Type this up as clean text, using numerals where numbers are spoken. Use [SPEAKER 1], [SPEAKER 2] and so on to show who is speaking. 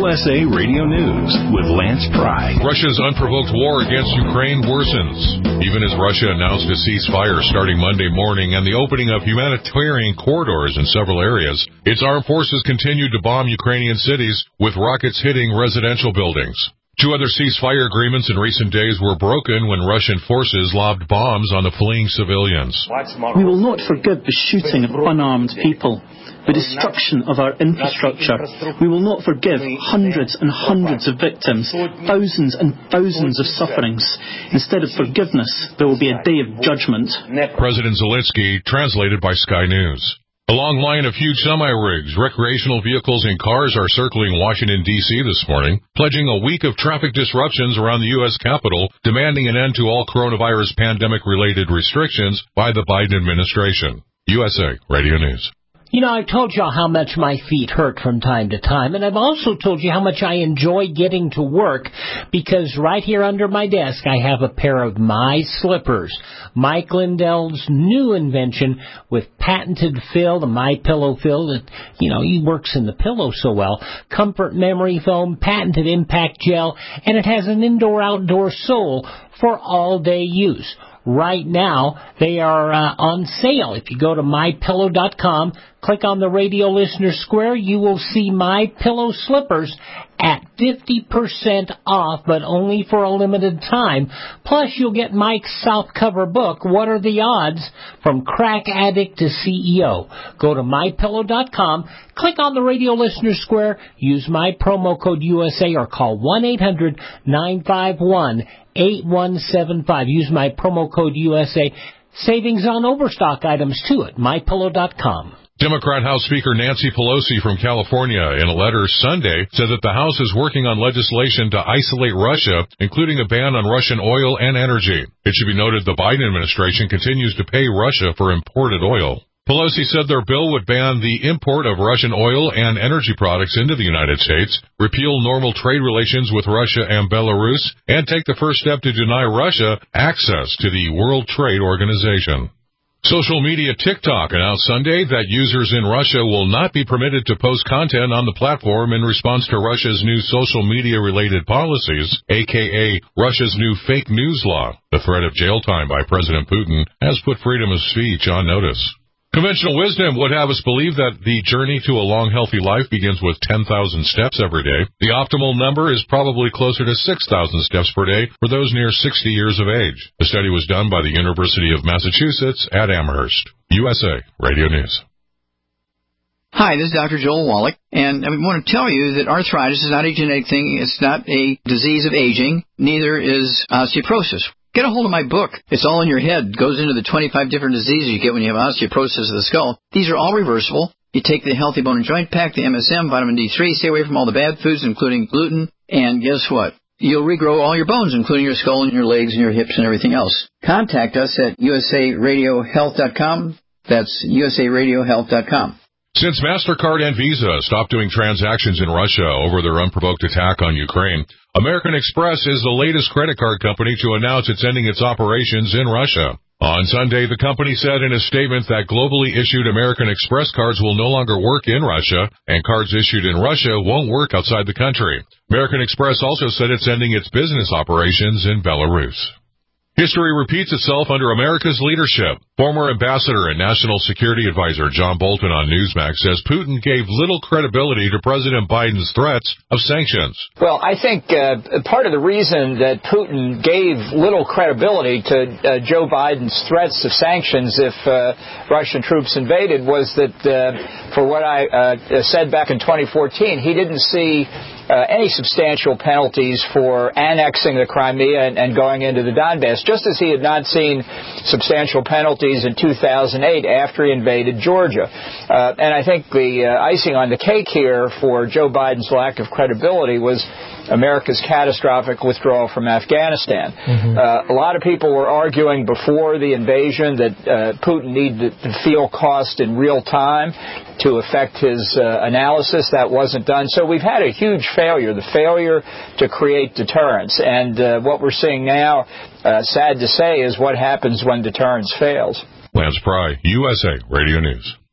[SPEAKER 1] USA Radio News with Lance Pry.
[SPEAKER 2] Russia's unprovoked war against Ukraine worsens. Even as Russia announced a ceasefire starting Monday morning and the opening of humanitarian corridors in several areas, its armed forces continued to bomb Ukrainian cities with rockets hitting residential buildings. 2 other ceasefire agreements in recent days were broken when Russian forces lobbed bombs on the fleeing civilians.
[SPEAKER 3] We will not forgive the shooting of unarmed people, the destruction of our infrastructure. We will not forgive hundreds and hundreds of victims, thousands and thousands of sufferings. Instead of forgiveness, there will be a day of judgment.
[SPEAKER 2] President Zelensky, translated by Sky News. A long line of huge semi-rigs, recreational vehicles, and cars are circling Washington, D.C. this morning, pledging a week of traffic disruptions around the U.S. Capitol, demanding an end to all coronavirus pandemic-related restrictions by the Biden administration. USA Radio News.
[SPEAKER 4] You know, I've told you how much my feet hurt from time to time, and I've also told you how much I enjoy getting to work, because right here under my desk I have a pair of my slippers. Mike Lindell's new invention with patented fill, the MyPillow fill, that, you know, he works in the pillow so well, comfort memory foam, patented impact gel, and it has an indoor-outdoor sole for all-day use. Right now, they are on sale. If you go to MyPillow.com, click on the radio listener square, you will see MyPillow slippers at 50% off, but only for a limited time. Plus, you'll get Mike's softcover book, What Are the Odds? From Crack Addict to CEO. Go to MyPillow.com, click on the radio listener square, use my promo code USA, or call 1-800-951-8175. Use my promo code USA. Savings on overstock items, too, at MyPillow.com.
[SPEAKER 2] Democrat House Speaker Nancy Pelosi from California, in a letter Sunday, said that the House is working on legislation to isolate Russia, including a ban on Russian oil and energy. It should be noted the Biden administration continues to pay Russia for imported oil. Pelosi said their bill would ban the import of Russian oil and energy products into the United States, repeal normal trade relations with Russia and Belarus, and take the first step to deny Russia access to the World Trade Organization. Social media TikTok announced Sunday that users in Russia will not be permitted to post content on the platform in response to Russia's new social media-related policies, a.k.a. Russia's new fake news law. The threat of jail time by President Putin has put freedom of speech on notice. Conventional wisdom would have us believe that the journey to a long, healthy life begins with 10,000 steps every day. The optimal number is probably closer to 6,000 steps per day for those near 60 years of age. The study was done by the University of Massachusetts at Amherst. USA Radio News.
[SPEAKER 5] Hi, this is Dr. Joel Wallach, and I want to tell you that arthritis is not a genetic thing. It's not a disease of aging. Neither is osteoporosis. Get a hold of my book. It's all in your head. It goes into the 25 different diseases you get when you have osteoporosis of the skull. These are all reversible. You take the Healthy Bone and Joint Pack, the MSM, vitamin D3, stay away from all the bad foods, including gluten, and guess what? You'll regrow all your bones, including your skull and your legs and your hips and everything else. Contact us at usaradiohealth.com. That's usaradiohealth.com.
[SPEAKER 2] Since MasterCard and Visa stopped doing transactions in Russia over their unprovoked attack on Ukraine, American Express is the latest credit card company to announce it's ending its operations in Russia. On Sunday, the company said in a statement that globally issued American Express cards will no longer work in Russia, and cards issued in Russia won't work outside the country. American Express also said it's ending its business operations in Belarus. History repeats itself under America's leadership. Former Ambassador and National Security Advisor John Bolton on Newsmax says Putin gave little credibility to President Biden's threats of sanctions.
[SPEAKER 6] Well, I think part of the reason that Putin gave little credibility to Joe Biden's threats of sanctions if Russian troops invaded was that, for what I said back in 2014, he didn't see any substantial penalties for annexing the Crimea and going into the Donbass, just as he had not seen substantial penalties in 2008 after he invaded Georgia. And I think the icing on the cake here for Joe Biden's lack of credibility was America's catastrophic withdrawal from Afghanistan. A lot of people were arguing before the invasion that Putin needed to feel cost in real time to affect his analysis. That wasn't done. So we've had a huge failure, the failure to create deterrence. And what we're seeing now, sad to say, is what happens when deterrence fails.
[SPEAKER 2] Lance Pry, USA Radio News.